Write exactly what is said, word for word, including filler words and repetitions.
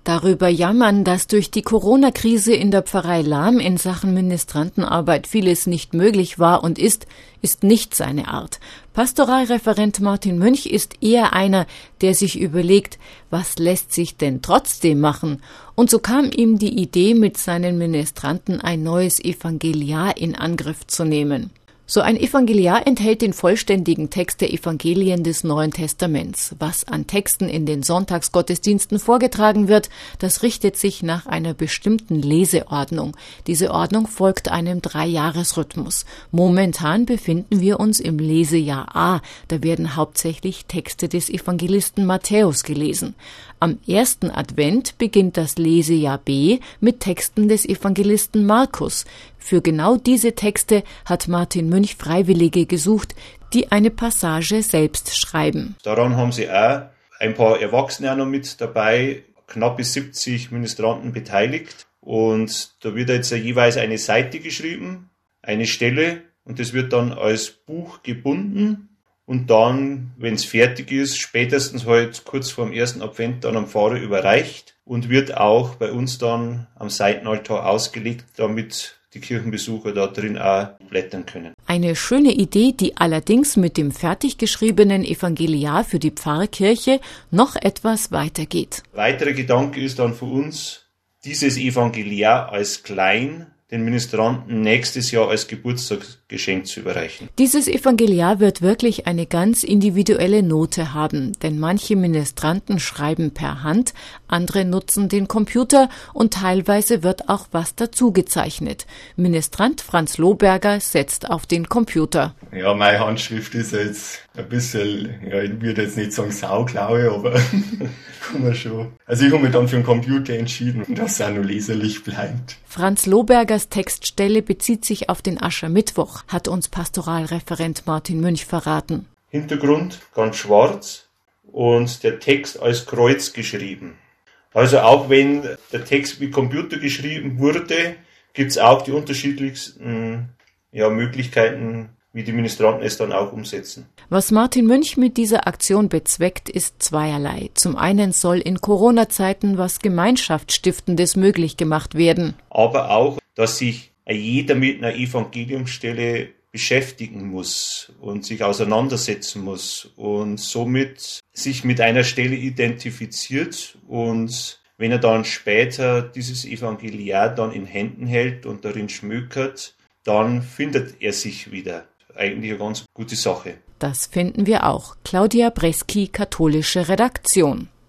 Darüber jammern, dass durch die Corona-Krise in der Pfarrei Lahm in Sachen Ministrantenarbeit vieles nicht möglich war und ist, ist nicht seine Art. Pastoralreferent Martin Münch ist eher einer, der sich überlegt, was lässt sich denn trotzdem machen? Und so kam ihm die Idee, mit seinen Ministranten ein neues Evangeliar in Angriff zu nehmen. So ein Evangeliar enthält den vollständigen Text der Evangelien des Neuen Testaments. Was an Texten in den Sonntagsgottesdiensten vorgetragen wird, das richtet sich nach einer bestimmten Leseordnung. Diese Ordnung folgt einem Dreijahresrhythmus. Momentan befinden wir uns im Lesejahr A. Da werden hauptsächlich Texte des Evangelisten Matthäus gelesen. Am ersten Advent beginnt das Lesejahr B mit Texten des Evangelisten Markus. Für genau diese Texte hat Martin Münch Freiwillige gesucht, die eine Passage selbst schreiben. Daran haben sie auch ein paar Erwachsene auch noch mit dabei, knappe siebzig Ministranten beteiligt. Und da wird jetzt jeweils eine Seite geschrieben, eine Stelle, und das wird dann als Buch gebunden. Und dann, wenn es fertig ist, spätestens halt kurz vor dem ersten Advent dann am Pfarrer überreicht und wird auch bei uns dann am Seitenaltar ausgelegt, damit die Kirchenbesucher da drin auch blättern können. Eine schöne Idee, die allerdings mit dem fertig geschriebenen Evangeliar für die Pfarrkirche noch etwas weitergeht. Weiterer Gedanke ist dann für uns, dieses Evangeliar als klein den Ministranten nächstes Jahr als Geburtstagsgeschenk zu überreichen. Dieses Evangeliar wird wirklich eine ganz individuelle Note haben, denn manche Ministranten schreiben per Hand, andere nutzen den Computer und teilweise wird auch was dazu gezeichnet. Ministrant Franz Lohberger setzt auf den Computer. Ja, meine Handschrift ist jetzt ein bisschen, ja, ich würde jetzt nicht sagen sauklaue, aber kann man schon. Also ich habe mich dann für den Computer entschieden, dass es auch noch leserlich bleibt. Franz Lohbergers Textstelle bezieht sich auf den Aschermittwoch, hat uns Pastoralreferent Martin Münch verraten. Hintergrund ganz schwarz und der Text als Kreuz geschrieben. Also auch wenn der Text mit Computer geschrieben wurde, gibt es auch die unterschiedlichsten ja, Möglichkeiten, wie die Ministranten es dann auch umsetzen. Was Martin Münch mit dieser Aktion bezweckt, ist zweierlei. Zum einen soll in Corona-Zeiten was Gemeinschaftsstiftendes möglich gemacht werden. Aber auch, dass sich jeder mit einer Evangeliumsstelle beschäftigen muss und sich auseinandersetzen muss und somit sich mit einer Stelle identifiziert, und wenn er dann später dieses Evangeliar dann in Händen hält und darin schmökert, dann findet er sich wieder. Eigentlich eine ganz gute Sache. Das finden wir auch. Claudia Breski, katholische Redaktion.